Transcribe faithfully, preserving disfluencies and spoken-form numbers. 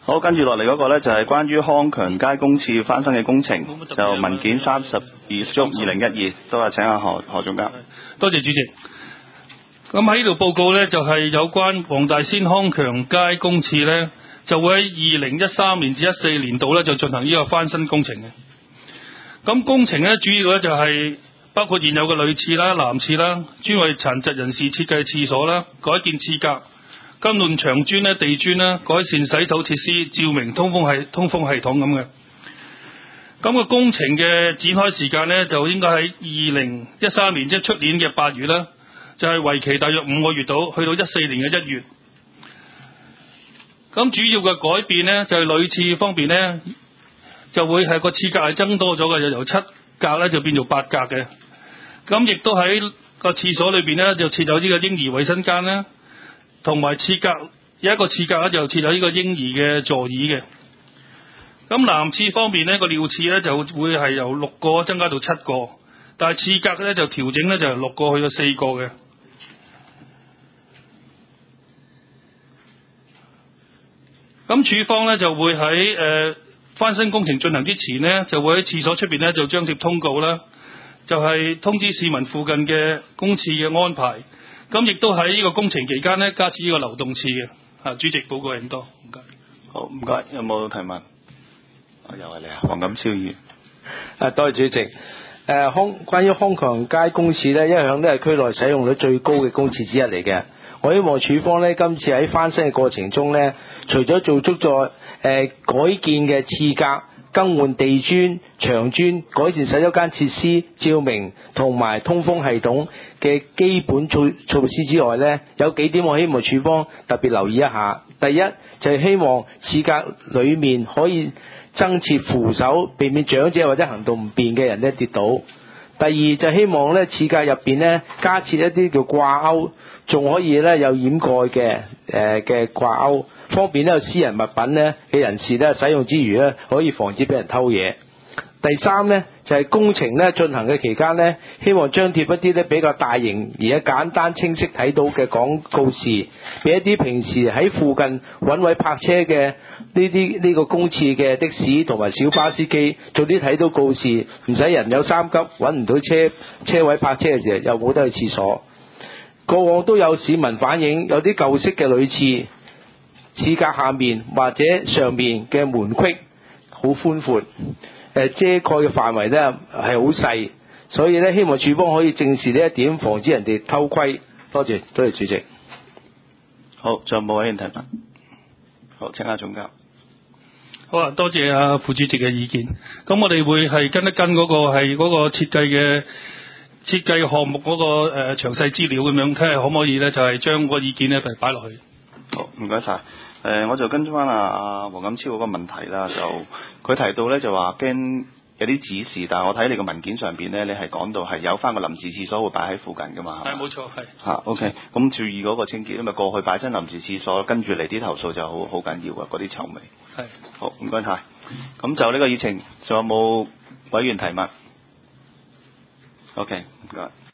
好，跟住落嚟嗰個呢，就係關於康強街公廁翻新嘅工程，就文件三十二足二零一二，都係請下何何總監。 多謝主席。咁喺呢度報告呢，就係有關黃大仙康強街公廁呢，就會喺二零一三年至一四年度呢，就進行呢個翻新工程嘅。咁工程呢，主要呢，就係包括現有嘅女廁啦、男廁啦、專為殘疾人士設計嘅廁所啦、改建廁格、更換牆磚咧、地磚啦、改善洗手設施、照明、通風系通風系統咁嘅。咁個工程嘅展開時間呢，就應該喺二零一三年，即係出年嘅八月啦，就係為期大約五個月到，去到一四年嘅一月。咁主要嘅改變呢，就係女廁方面呢，就會係個廁格係增多咗嘅，就由七格咧就變做八格嘅。咁亦都喺個廁所裏邊呢，就設有呢個嬰兒衛生間啦，同埋廁格有一個廁格咧就設有呢個嬰兒嘅座椅嘅。咁男廁方面呢，個尿廁咧就會係由六個增加到七個，但係廁格咧就調整咧就由六個去到四個嘅。咁署方咧就會喺誒、呃、翻新工程進行之前呢，就會喺廁所出邊咧就張貼通告啦，就係、是、通知市民附近嘅公廁嘅安排。咁亦都喺呢個工程期間呢，加設呢個流動廁嘅。啊，主席報告咁多，唔該。 好，唔該。有冇提問？啊，又係你啊，黃錦超議員。 啊，多謝主席。誒、呃、康關於康強街公廁呢，一向都係區內使用率最高嘅公廁之一嚟嘅。我希望署方呢，今次喺翻新嘅過程中呢，除咗做足咗誒、呃、改建嘅廁格、更換地磚、牆磚、改善洗手間設施、照明同埋通風系統嘅基本措措施之外呢，有幾點我希望署方特別留意一下。第一就係、是、希望廁格裡面可以增設扶手，避免長者或者行動唔便嘅人呢跌倒。第二就係希望呢廁格入邊呢加設一啲叫掛鈎，仲可以呢有掩蓋嘅誒嘅掛鈎，方便呢有私人物品呢嘅人士呢使用之餘呢可以防止俾人偷嘢。第三呢就係、是、工程呢進行嘅期間呢，希望張貼一啲呢比較大型而且簡單清晰睇到嘅廣告示，俾一啲平時喺附近揾位泊車嘅呢啲呢個公廁嘅的士同埋小巴司機，早啲睇到告示，唔使人有三急揾唔到車車位泊車嘅時候又冇得去廁所。過往都有市民反映，有啲舊式嘅女廁廁格下面或者上面嘅門隙好寬闊。誒遮蓋嘅範圍咧係好細，所以咧希望署方可以正視呢一點，防止人哋偷窺。多謝，多謝主席。 好，仲有冇委員提問？好，請下總監。 好啊，多謝啊副主席嘅意見。咁我哋會係跟一跟嗰個係嗰個設計嘅設計項目嗰、那個誒、呃、詳細資料咁樣，睇下可唔可以咧就係、是、將個意見咧係擺落去。 好，唔該晒。誒、呃，我就跟翻阿阿黃錦超嗰個問題啦，就佢提到咧就話驚有啲指示，但係我睇你個文件上邊咧，你係講到係有翻個臨時廁所會擺喺附近噶嘛？係冇錯，係嚇、啊。OK，咁注意嗰個清潔，因為過去擺親臨時廁所，跟住嚟啲投訴就好好緊要啊，嗰啲臭味。係。好，唔該晒。咁就呢個議程，仲有冇委員提問 ？OK，唔該。